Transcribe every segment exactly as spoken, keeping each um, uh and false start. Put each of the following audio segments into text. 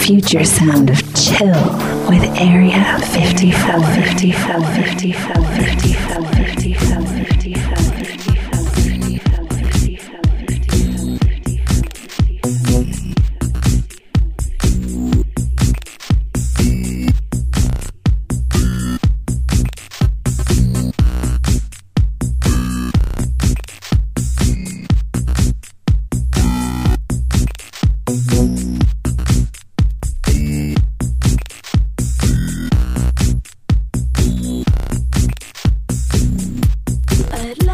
future sound of chill with Area fifty-four, fifty-four, fifty-four, fifty-four, fifty-four, fifty-four. I'd love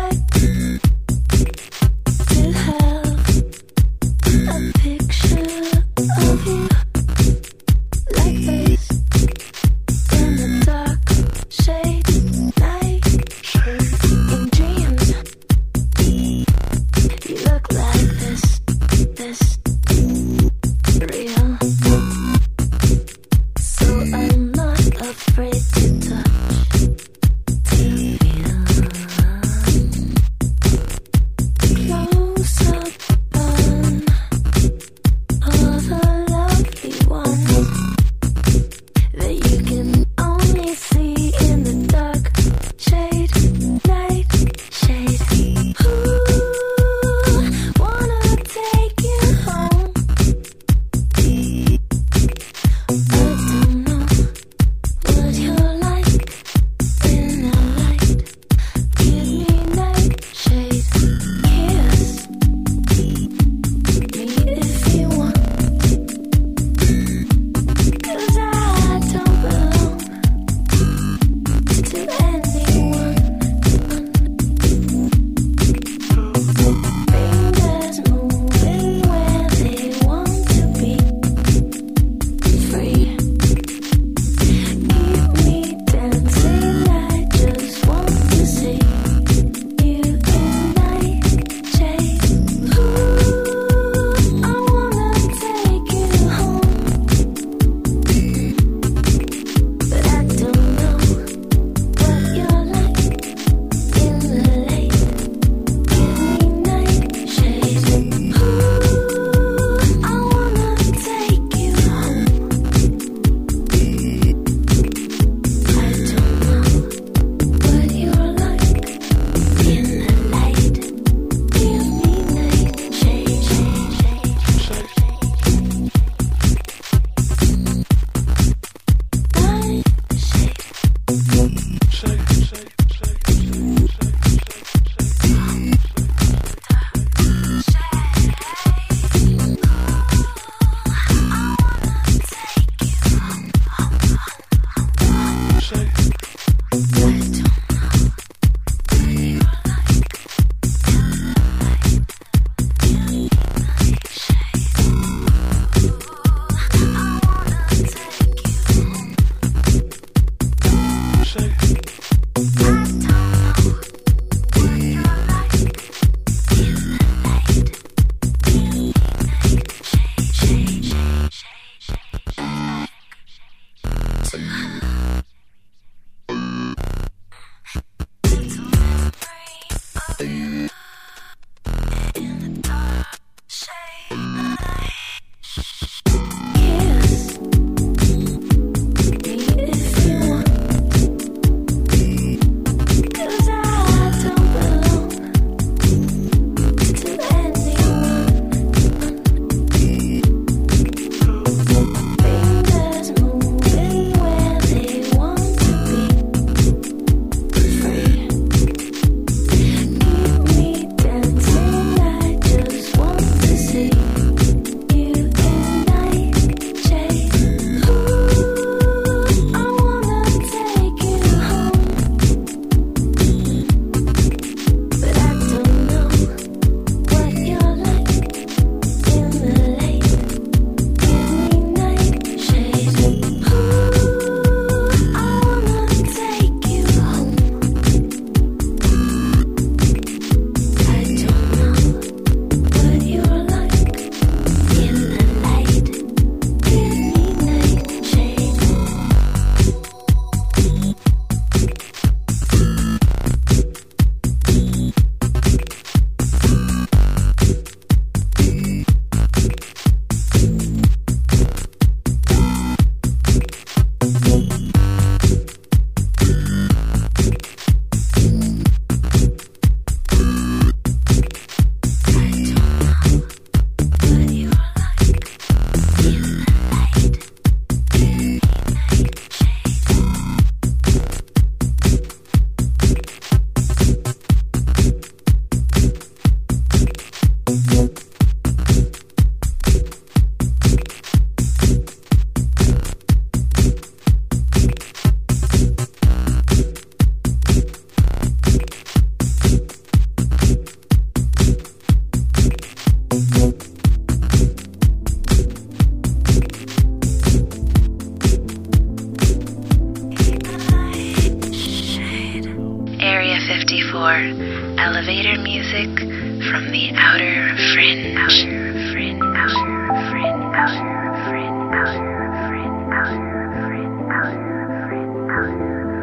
from the outer fringe, outer fringe, outer fringe, outer fringe, outer fringe, outer fringe, outer fringe, outer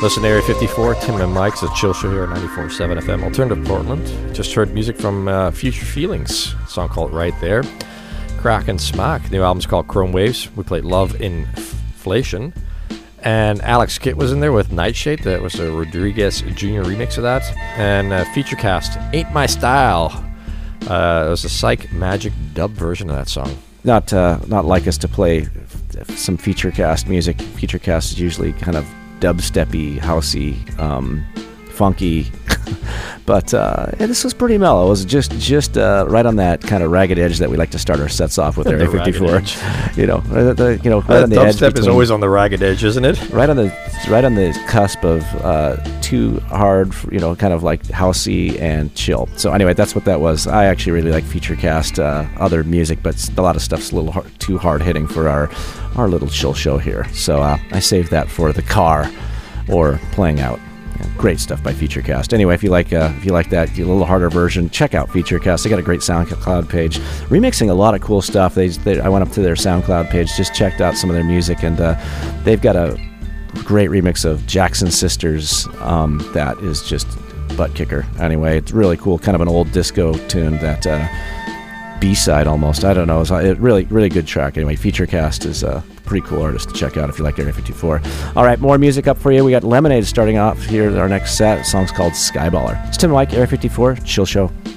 Listen to Area fifty-four, Tim and Mike's a chill show here at ninety-four point seven F M, Alternative Portland. Just heard music from uh, Future Feelings, a song called Right There. Crack and Smack, the new album's called Chrome Waves. We played Love Inflation. And Alex Kitt was in there with Nightshade. That was a Rodriguez Junior remix of that. And uh, Feature Cast, Ain't My Style. Uh, it was a Psych Magic dub version of that song. Not, uh, not like us to play some Feature Cast music. Feature Cast is usually kind of dubsteppy, housey, um, funky, but uh, yeah, this was pretty mellow. It was just just uh, right on that kind of ragged edge that we like to start our sets off with. Area fifty-four, you know, the, the, you know, right uh, on the edge. Dubstep is always on the ragged edge, isn't it? Right on the right on the cusp of uh, too hard, you know, kind of like housey and chill. So anyway, that's what that was. I actually really like Feature Cast, uh, other music, but a lot of stuff's a little hard, too hard hitting for our our little chill show here. So uh, I saved that for the car or playing out. Yeah, great stuff by Feature Cast. Anyway, if you like uh, if you like that a little harder version, check out Feature Cast. They got a great SoundCloud page, remixing a lot of cool stuff. They, they I went up to their SoundCloud page, just checked out some of their music, and uh, they've got a great remix of Jackson Sisters um, that is just butt kicker. Anyway, it's really cool, kind of an old disco tune that. Uh, B-side almost. I don't know. It's a really, really good track. Anyway, Feature Cast is a pretty cool artist to check out if you like Area fifty-four. All right, more music up for you. We got Lemonade starting off here. Our next set. The song's called Skyballer. It's Tim and Mike, Area fifty-four, Chill Show.